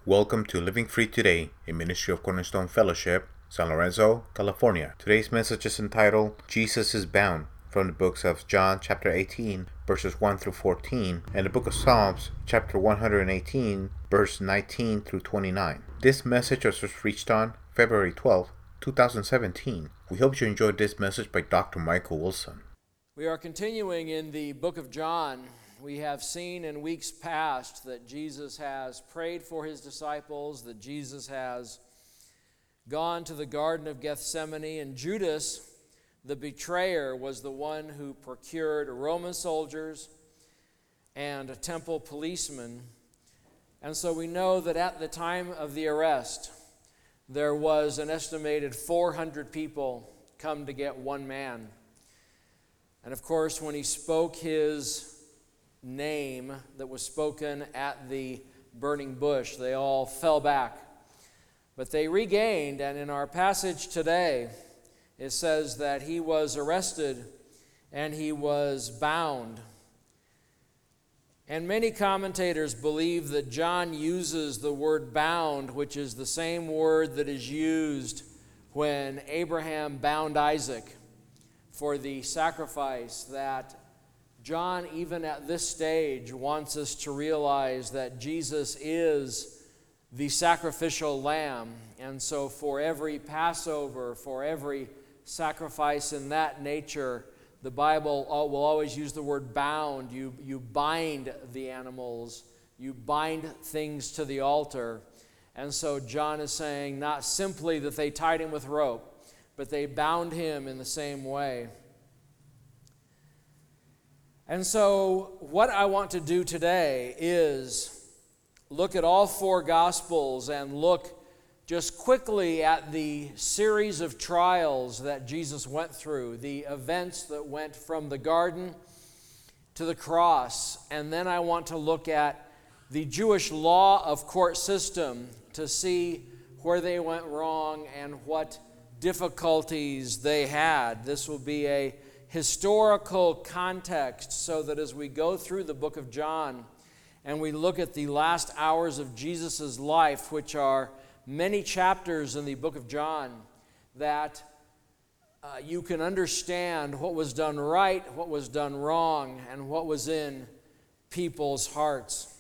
Welcome to Living Free Today, a ministry of Cornerstone Fellowship, San Lorenzo, California. Today's message is entitled, Jesus is Bound, from the books of John chapter 18, verses 1 through 14, and the book of Psalms chapter 118, verse 19 through 29. This message was preached on February 12, 2017. We hope you enjoyed this message by Dr. Michael Wilson. We are continuing in the book of John. We have seen in weeks past that Jesus has prayed for his disciples, that Jesus has gone to the Garden of Gethsemane, and Judas, the betrayer, was the one who procured Roman soldiers and a temple policeman. And so we know that at the time of the arrest, there was an estimated 400 people come to get one man. And of course, when he spoke his name that was spoken at the burning bush, they all fell back. But they regained, and in our passage today, it says that he was arrested and he was bound. And many commentators believe that John uses the word bound, which is the same word that is used when Abraham bound Isaac for the sacrifice, that John, even at this stage, wants us to realize that Jesus is the sacrificial lamb. And so for every Passover, for every sacrifice in that nature, the Bible will always use the word bound. You bind the animals, you bind things to the altar. And so John is saying not simply that they tied him with rope, but they bound him in the same way. And so what I want to do today is look at all four Gospels and look just quickly at the series of trials that Jesus went through, the events that went from the garden to the cross. And then I want to look at the Jewish law of court system to see where they went wrong and what difficulties they had. This will be a historical context so that as we go through the book of John and we look at the last hours of Jesus' life, which are many chapters in the book of John, that you can understand what was done right, what was done wrong, and what was in people's hearts.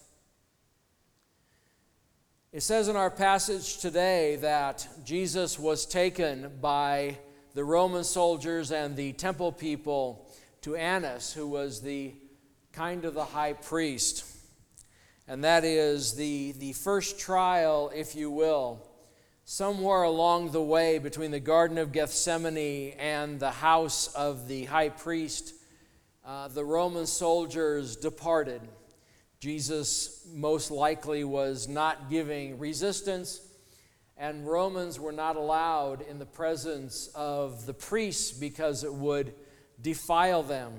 It says in our passage today that Jesus was taken by the Roman soldiers and the temple people to Annas, who was the high priest. And that is the first trial, if you will, somewhere along the way between the Garden of Gethsemane and the house of the high priest. The Roman soldiers departed. Jesus most likely was not giving resistance, and Romans were not allowed in the presence of the priests because it would defile them.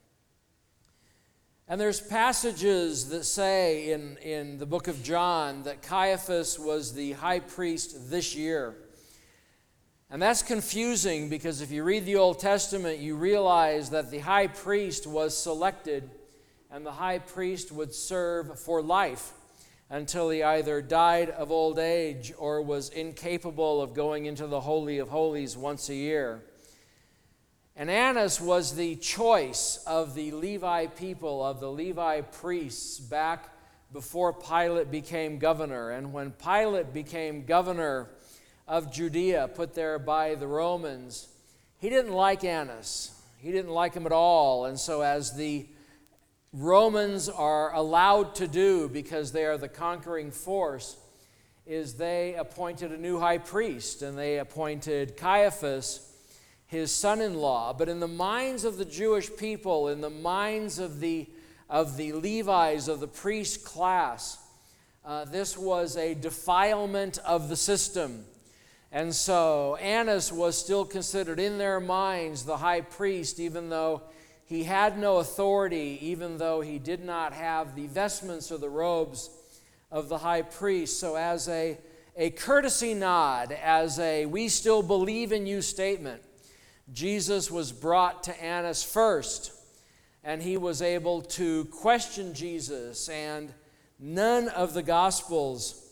And there's passages that say in the book of John that Caiaphas was the high priest this year. And that's confusing because if you read the Old Testament, you realize that the high priest was selected and the high priest would serve for life until he either died of old age or was incapable of going into the Holy of Holies once a year. And Annas was the choice of the Levi people, of the Levi priests, back before Pilate became governor. And when Pilate became governor of Judea, put there by the Romans, he didn't like Annas. He didn't like him at all. And so as the Romans are allowed to do, because they are the conquering force, is they appointed a new high priest, and they appointed Caiaphas, his son-in-law. But in the minds of the Jewish people, in the minds of the Levites, of the priest class, this was a defilement of the system. And so Annas was still considered in their minds the high priest, even though he had no authority, even though he did not have the vestments or the robes of the high priest. So as a courtesy nod, as a "we still believe in you" statement, Jesus was brought to Annas first, and he was able to question Jesus. And none of the Gospels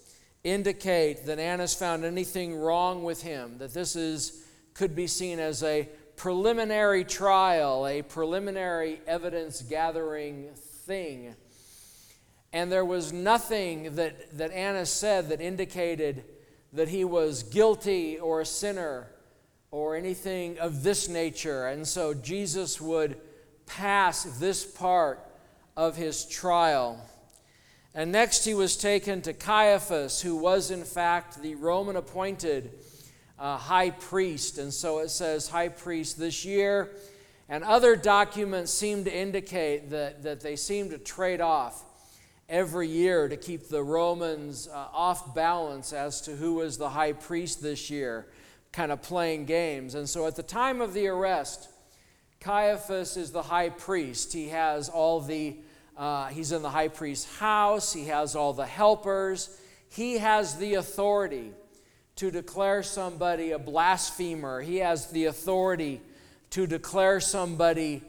indicate that Annas found anything wrong with him, that this could be seen as a preliminary trial, a preliminary evidence-gathering thing. And there was nothing that Annas said that indicated that he was guilty or a sinner or anything of this nature. And so Jesus would pass this part of his trial. And next he was taken to Caiaphas, who was in fact the Roman appointed high priest. And so it says high priest this year. And other documents seem to indicate that they seem to trade off every year to keep the Romans off balance as to who was the high priest this year, kind of playing games. And so at the time of the arrest, Caiaphas is the high priest. He has he's in the high priest's house. He has all the helpers. He has the authority to declare somebody a blasphemer. He has the authority to declare somebody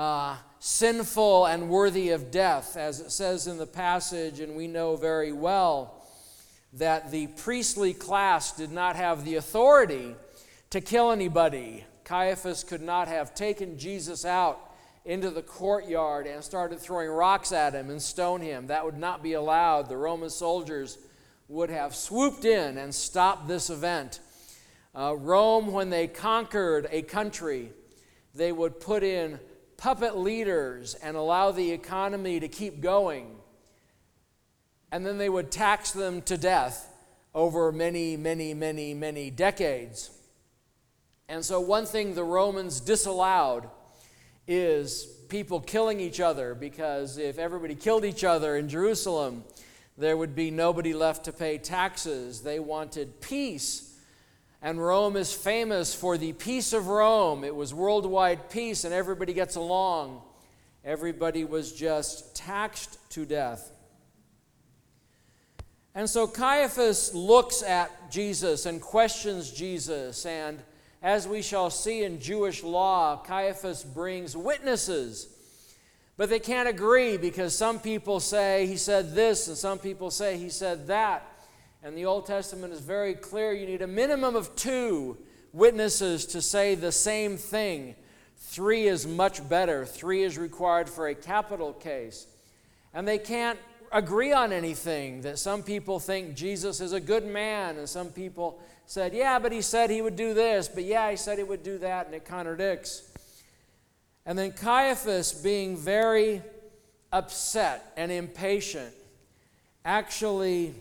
sinful and worthy of death, as it says in the passage, and we know very well that the priestly class did not have the authority to kill anybody. Caiaphas could not have taken Jesus out into the courtyard and started throwing rocks at him and stone him. That would not be allowed. The Roman soldiers would have swooped in and stopped this event. Rome, when they conquered a country, they would put in puppet leaders and allow the economy to keep going. And then they would tax them to death over many, many, many, many decades. And so one thing the Romans disallowed is people killing each other, because if everybody killed each other in Jerusalem, there would be nobody left to pay taxes. They wanted peace. And Rome is famous for the peace of Rome. It was worldwide peace and everybody gets along. Everybody was just taxed to death. And so Caiaphas looks at Jesus and questions Jesus. And as we shall see in Jewish law, Caiaphas brings witnesses. But they can't agree, because some people say he said this and some people say he said that. And the Old Testament is very clear. You need a minimum of 2 witnesses to say the same thing. 3 is much better. 3 is required for a capital case. And they can't agree on anything. That some people think Jesus is a good man, and some people said, yeah, but he said he would do this, but yeah, he said he would do that, and it contradicts. And then Caiaphas, being very upset and impatient, actually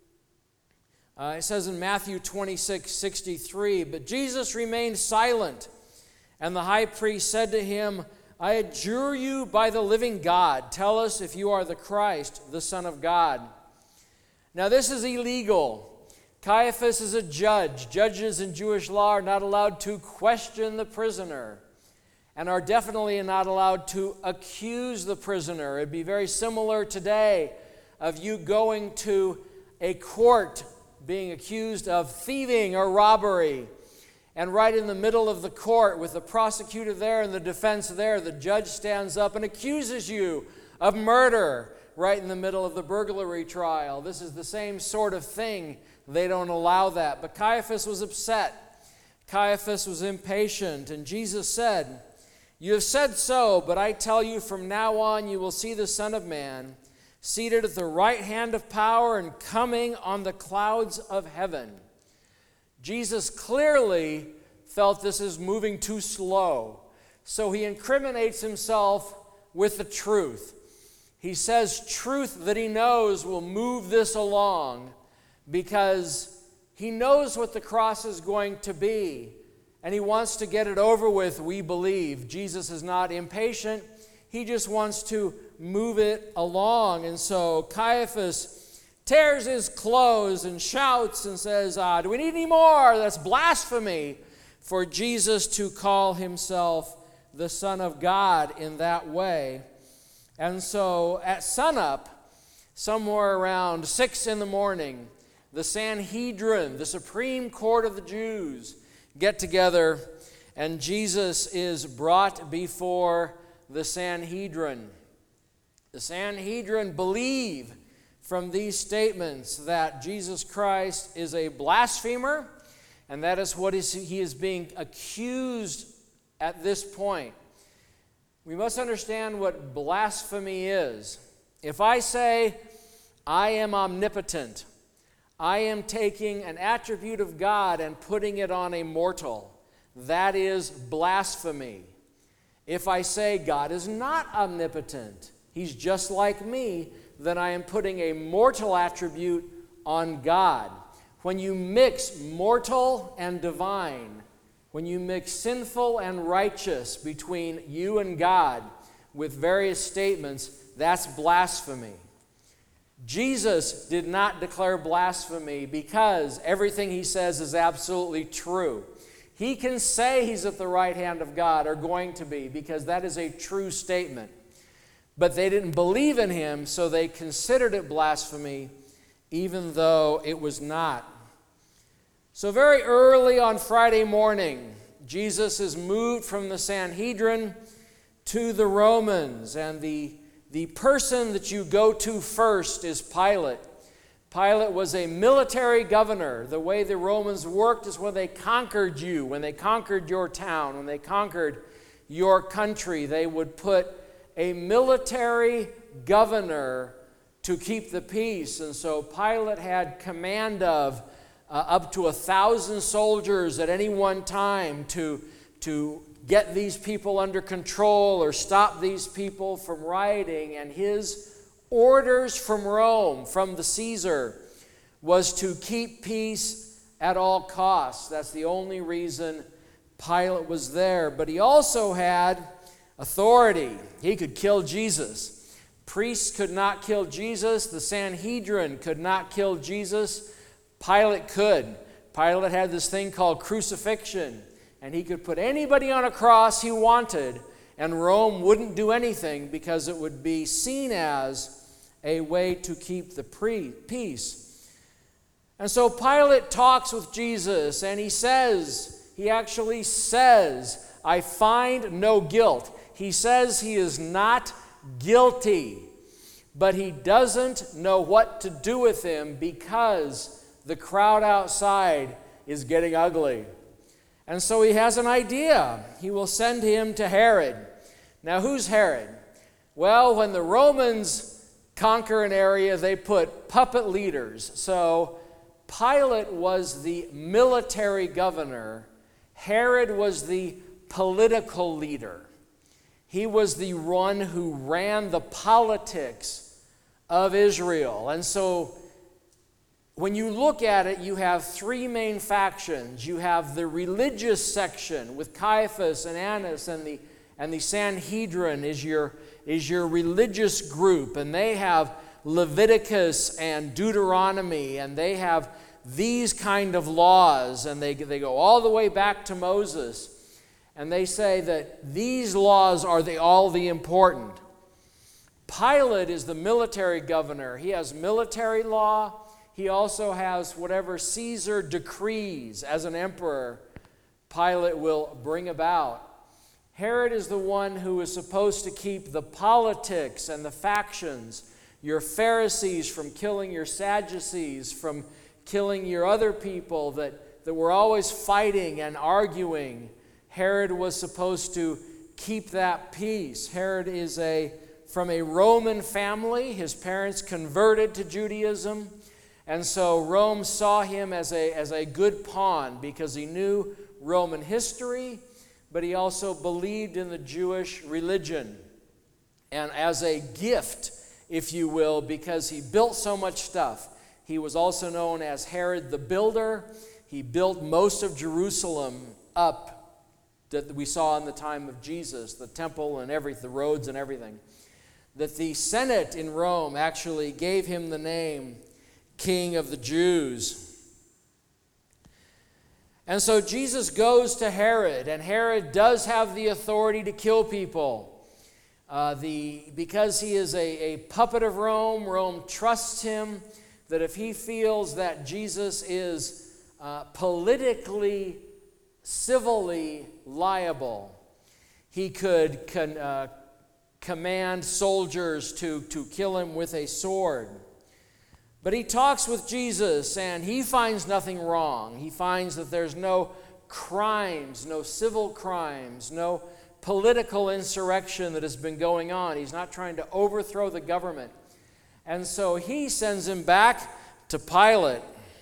it says in Matthew 26:63, but Jesus remained silent, and the high priest said to him, I adjure you by the living God, tell us if you are the Christ, the Son of God. Now this is illegal. Caiaphas is a judge. Judges in Jewish law are not allowed to question the prisoner, and are definitely not allowed to accuse the prisoner. It'd be very similar today of you going to a court being accused of thieving or robbery. And right in the middle of the court, with the prosecutor there and the defense there, the judge stands up and accuses you of murder right in the middle of the burglary trial. This is the same sort of thing. They don't allow that. But Caiaphas was upset. Caiaphas was impatient. And Jesus said, you have said so, but I tell you, from now on you will see the Son of Man seated at the right hand of power and coming on the clouds of heaven. Jesus clearly felt this is moving too slow, so he incriminates himself with the truth. He says truth that he knows will move this along, because he knows what the cross is going to be, and he wants to get it over with, we believe. Jesus is not impatient. He just wants to move it along. And so Caiaphas tears his clothes and shouts and says, do we need any more? That's blasphemy for Jesus to call himself the Son of God in that way. And so at sunup, somewhere around 6 in the morning, the Sanhedrin, the Supreme Court of the Jews, get together, and Jesus is brought before the Sanhedrin. The Sanhedrin believe from these statements that Jesus Christ is a blasphemer, and that is what he is being accused at this point. We must understand what blasphemy is. If I say, I am omnipotent, I am taking an attribute of God and putting it on a mortal. That is blasphemy. If I say God is not omnipotent, He's just like me, then I am putting a mortal attribute on God. When you mix mortal and divine, when you mix sinful and righteous between you and God with various statements, that's blasphemy. Jesus did not declare blasphemy because everything he says is absolutely true. He can say he's at the right hand of God, or going to be, because that is a true statement. But they didn't believe in him, so they considered it blasphemy, even though it was not. So very early on Friday morning, Jesus is moved from the Sanhedrin to the Romans, and the person that you go to first is Pilate. Pilate was a military governor. The way the Romans worked is when they conquered you, when they conquered your town, when they conquered your country, they would put a military governor to keep the peace. And so Pilate had command of up to 1,000 soldiers at any one time to get these people under control or stop these people from rioting. And his orders from Rome, from the Caesar, was to keep peace at all costs. That's the only reason Pilate was there. But he also had authority. He could kill Jesus. Priests could not kill Jesus. The Sanhedrin could not kill Jesus. Pilate could. Pilate had this thing called crucifixion, and he could put anybody on a cross he wanted, and Rome wouldn't do anything because it would be seen as a way to keep the peace. And so Pilate talks with Jesus, and he actually says, I find no guilt. He says he is not guilty, but he doesn't know what to do with him because the crowd outside is getting ugly. And so he has an idea. He will send him to Herod. Now, who's Herod? Well, when the Romans conquer an area, they put puppet leaders. So Pilate was the military governor. Herod was the political leader. He was the one who ran the politics of Israel. And so when you look at it, you have three main factions. You have the religious section with Caiaphas and Annas, and the Sanhedrin is your religious group, and they have Leviticus and Deuteronomy, and they have these kind of laws, and they go all the way back to Moses, and they say that these laws are all the important. Pilate is the military governor. He has military law. He also has whatever Caesar decrees as an emperor, Pilate will bring about. Herod is the one who is supposed to keep the politics and the factions, your Pharisees from killing your Sadducees, from killing your other people that were always fighting and arguing. Herod was supposed to keep that peace. Herod is from a Roman family. His parents converted to Judaism. And so Rome saw him as a good pawn because he knew Roman history, but he also believed in the Jewish religion. And as a gift, if you will, because he built so much stuff, he was also known as Herod the Builder. He built most of Jerusalem up that we saw in the time of Jesus, the temple and the roads and everything. That the Senate in Rome actually gave him the name King of the Jews. And so Jesus goes to Herod, and Herod does have the authority to kill people. Because he is a puppet of Rome, Rome trusts him that if he feels that Jesus is politically, civilly liable, he could command soldiers to kill him with a sword. But he talks with Jesus, and he finds nothing wrong. He finds that there's no crimes, no civil crimes, no political insurrection that has been going on. He's not trying to overthrow the government. And so he sends him back to Pilate.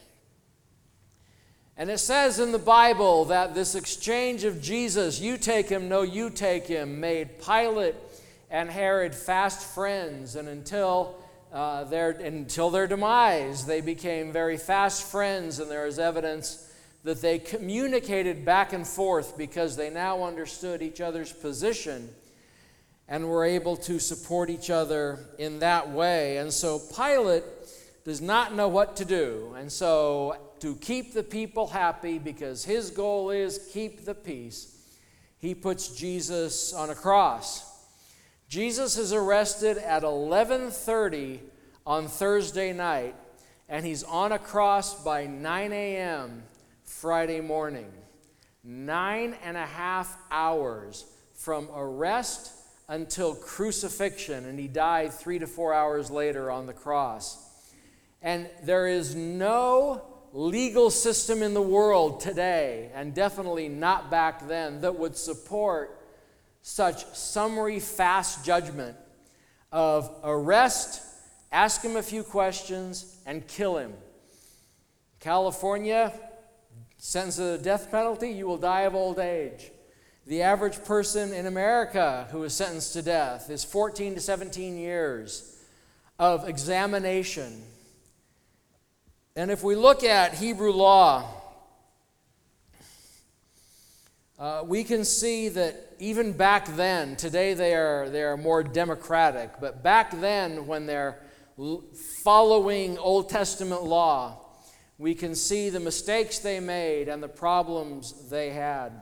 And it says in the Bible that this exchange of Jesus, you take him, no, you take him, made Pilate and Herod fast friends. And until their demise, they became very fast friends. And there is evidence that they communicated back and forth because they now understood each other's position and were able to support each other in that way. And so Pilate does not know what to do. And so to keep the people happy, because his goal is keep the peace, he puts Jesus on a cross. Jesus is arrested at 11:30 on Thursday night, and he's on a cross by 9 a.m. Friday morning. 9.5 hours from arrest until crucifixion, and he died 3 to 4 hours later on the cross. And there is no legal system in the world today, and definitely not back then, that would support such summary, fast judgment of arrest, ask him a few questions, and kill him. California, sentence to the death penalty, you will die of old age. The average person in America who is sentenced to death is 14 to 17 years of examination. And if we look at Hebrew law, we can see that even back then, today they are more democratic, but back then when they're following Old Testament law, we can see the mistakes they made and the problems they had.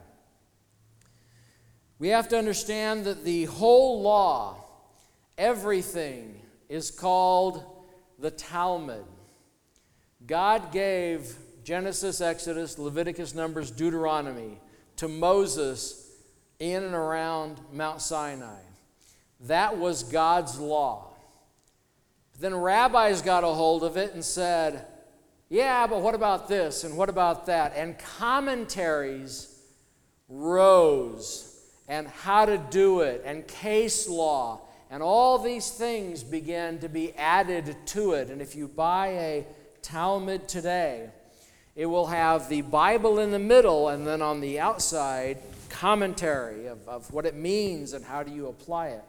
We have to understand that the whole law, everything, is called the Talmud. God gave Genesis, Exodus, Leviticus, Numbers, Deuteronomy to Moses in and around Mount Sinai. That was God's law. Then rabbis got a hold of it and said, yeah, but what about this and what about that? And commentaries rose, and how to do it, and case law, and all these things began to be added to it. And if you buy a Talmud today, it will have the Bible in the middle, and then on the outside, commentary of what it means and how do you apply it.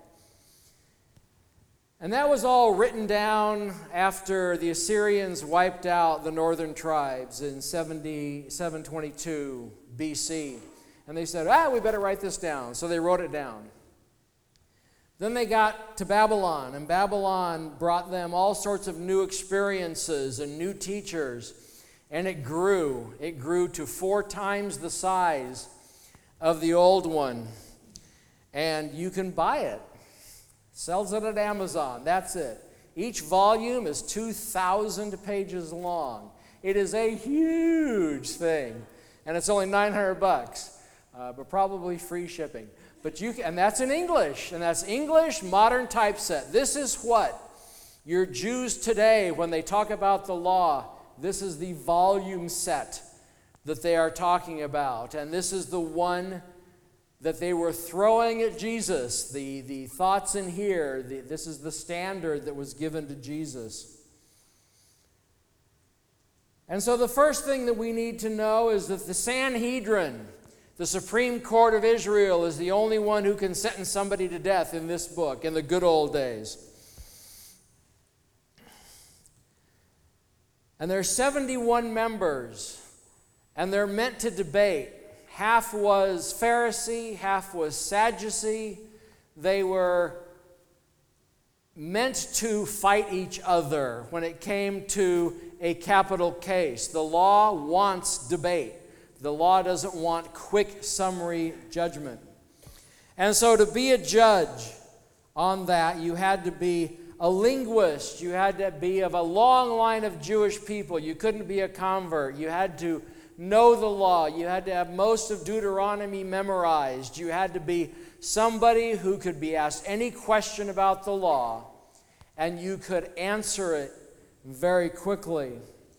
And that was all written down after the Assyrians wiped out the northern tribes in 722 BC. And they said, we better write this down. So they wrote it down. Then they got to Babylon, and Babylon brought them all sorts of new experiences and new teachers. And it grew. It grew to 4 times the size of the old one. And you can buy it. Sells it at Amazon. That's it. Each volume is 2,000 pages long. It is a huge thing. And it's only $900, but probably free shipping. But and that's in English. And that's English modern typeset. This is what your Jews today, when they talk about the law, this is the volume set that they are talking about. And this is the one that they were throwing at Jesus. The thoughts in here, this is the standard that was given to Jesus. And so the first thing that we need to know is that the Sanhedrin, the Supreme Court of Israel, is the only one who can sentence somebody to death in this book, in the good old days. And there are 71 members, and they're meant to debate. Half was Pharisee, half was Sadducee. They were meant to fight each other when it came to a capital case. The law wants debate. The law doesn't want quick summary judgment. And so to be a judge on that, you had to be a linguist. You had to be of a long line of Jewish people. You couldn't be a convert. You had to know the law. You had to have most of Deuteronomy memorized. You had to be somebody who could be asked any question about the law, and you could answer it very quickly.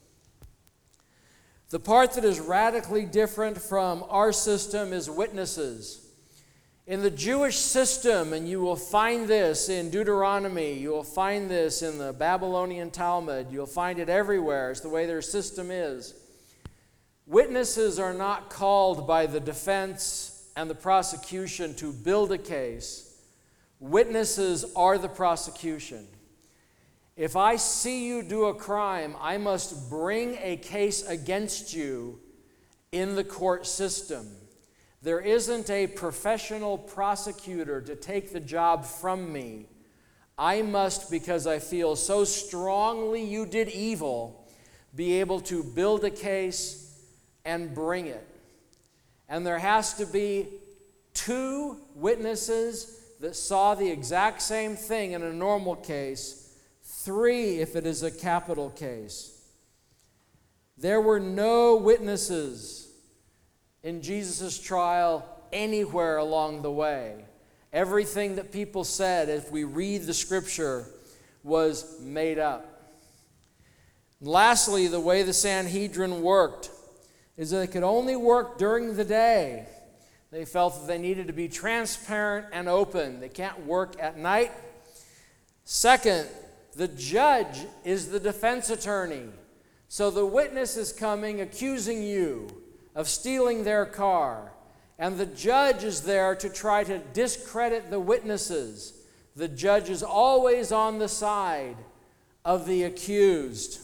The part that is radically different from our system is witnesses. In the Jewish system, and you will find this in Deuteronomy, you will find this in the Babylonian Talmud, you'll find it everywhere. It's the way their system is. Witnesses are not called by the defense and the prosecution to build a case. Witnesses are the prosecution. If I see you do a crime, I must bring a case against you in the court system. There isn't a professional prosecutor to take the job from me. I must, because I feel so strongly you did evil, be able to build a case and bring it. And there has to be 2 witnesses that saw the exact same thing in a normal case, 3 if it is a capital case. There were no witnesses in Jesus' trial anywhere along the way. Everything that people said, if we read the scripture, was made up. And lastly, the way the Sanhedrin worked is that it could only work during the day. They felt that they needed to be transparent and open. They can't work at night. Second, the judge is the defense attorney. So the witness is coming accusing you of stealing their car, and the judge is there to try to discredit the witnesses. The judge is always on the side of the accused.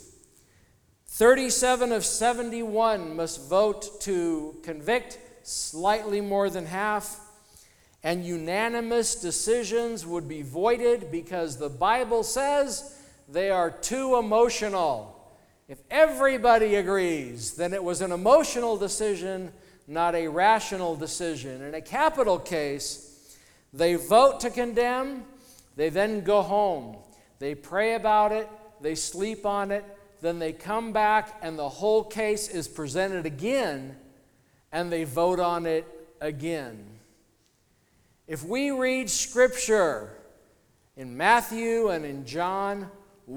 37 of 71 must vote to convict, slightly more than half, and unanimous decisions would be voided because the Bible says they are too emotional. If everybody agrees, then it was an emotional decision, not a rational decision. In a capital case, they vote to condemn, they then go home. They pray about it, they sleep on it, then they come back and the whole case is presented again, and they vote on it again. If we read Scripture in Matthew and in John,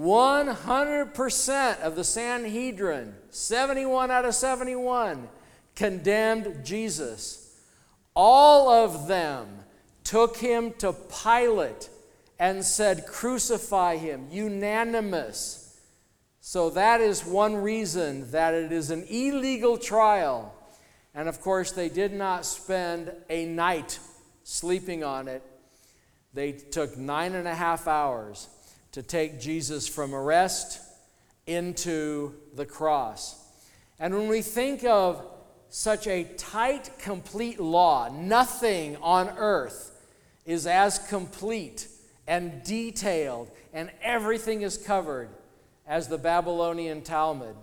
100% of the Sanhedrin, 71 out of 71, condemned Jesus. All of them took him to Pilate and said, "Crucify him," unanimous. So that is one reason that it is an illegal trial. And of course, they did not spend a night sleeping on it. They took 9.5 hours to take Jesus from arrest into the cross. And when we think of such a tight, complete law, nothing on earth is as complete and detailed, and everything is covered as the Babylonian Talmud.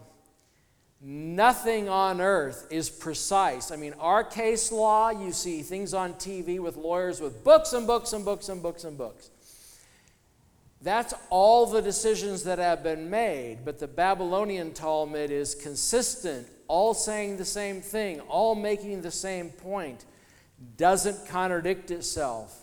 Nothing on earth is precise. I mean, our case law, you see things on TV with lawyers with books and books and books and books and books. That's all the decisions that have been made, but the Babylonian Talmud is consistent, all saying the same thing, all making the same point, doesn't contradict itself.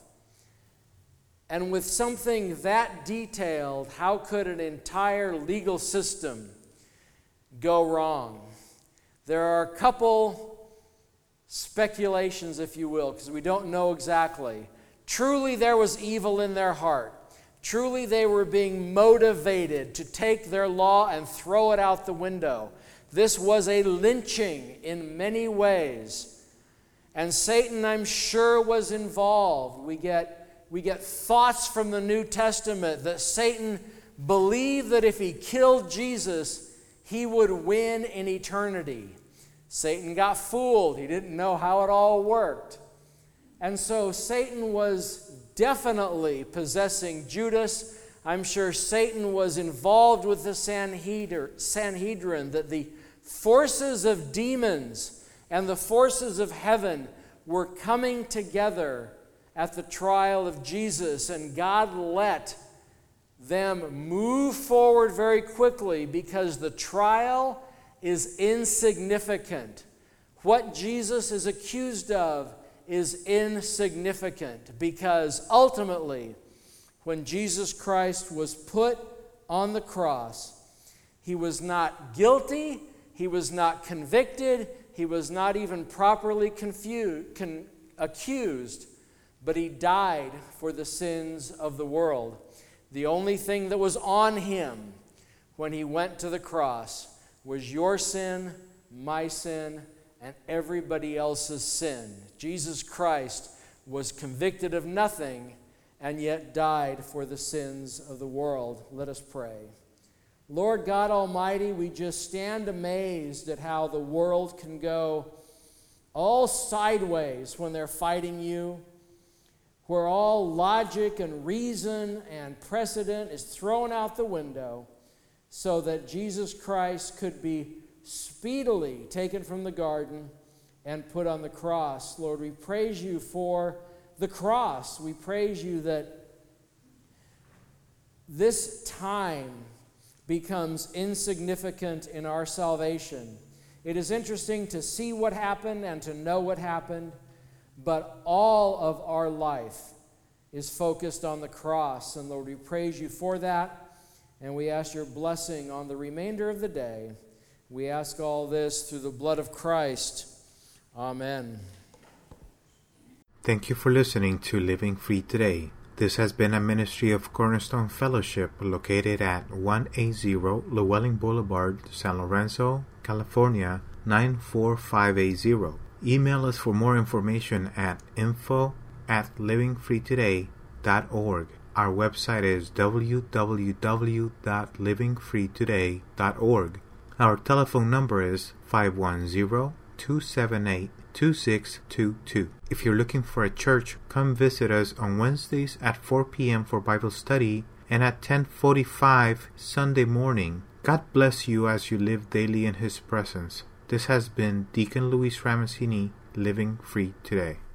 And with something that detailed, how could an entire legal system go wrong? There are a couple speculations, if you will, because we don't know exactly. Truly there was evil in their heart. Truly they were being motivated to take their law and throw it out the window. This was a lynching in many ways. And Satan, I'm sure, was involved. We get thoughts from the New Testament that Satan believed that if he killed Jesus, he would win in eternity. Satan got fooled. He didn't know how it all worked. And so Satan was definitely possessing Judas. I'm sure Satan was involved with the Sanhedrin, that the forces of demons and the forces of heaven were coming together at the trial of Jesus, and God let them move forward very quickly because the trial is insignificant. What Jesus is accused of is insignificant, because ultimately, when Jesus Christ was put on the cross, He was not guilty. He was not convicted. He was not even properly accused. But he died for the sins of the world. The only thing that was on him when he went to the cross was your sin, my sin, and everybody else's sin. Jesus Christ was convicted of nothing and yet died for the sins of the world. Let us pray. Lord God Almighty, we just stand amazed at how the world can go all sideways when they're fighting you, where all logic and reason and precedent is thrown out the window so that Jesus Christ could be speedily taken from the garden and put on the cross. Lord, we praise you for the cross. We praise you that this time becomes insignificant in our salvation. It is interesting to see what happened and to know what happened, but all of our life is focused on the cross. And Lord, we praise you for that, and we ask your blessing on the remainder of the day. We ask all this through the blood of Christ. Amen. Thank you for listening to Living Free Today. This has been a ministry of Cornerstone Fellowship located at 180 Llewellyn Boulevard, San Lorenzo, California, 94580. Email us for more information at info@livingfreetoday.org. Our website is www.livingfreetoday.org. Our telephone number is 510-278-2622. If you're looking for a church, come visit us on Wednesdays at 4 p.m. for Bible study and at 10:45 Sunday morning. God bless you as you live daily in His presence. This has been Deacon Luis Ramasini, Living Free Today.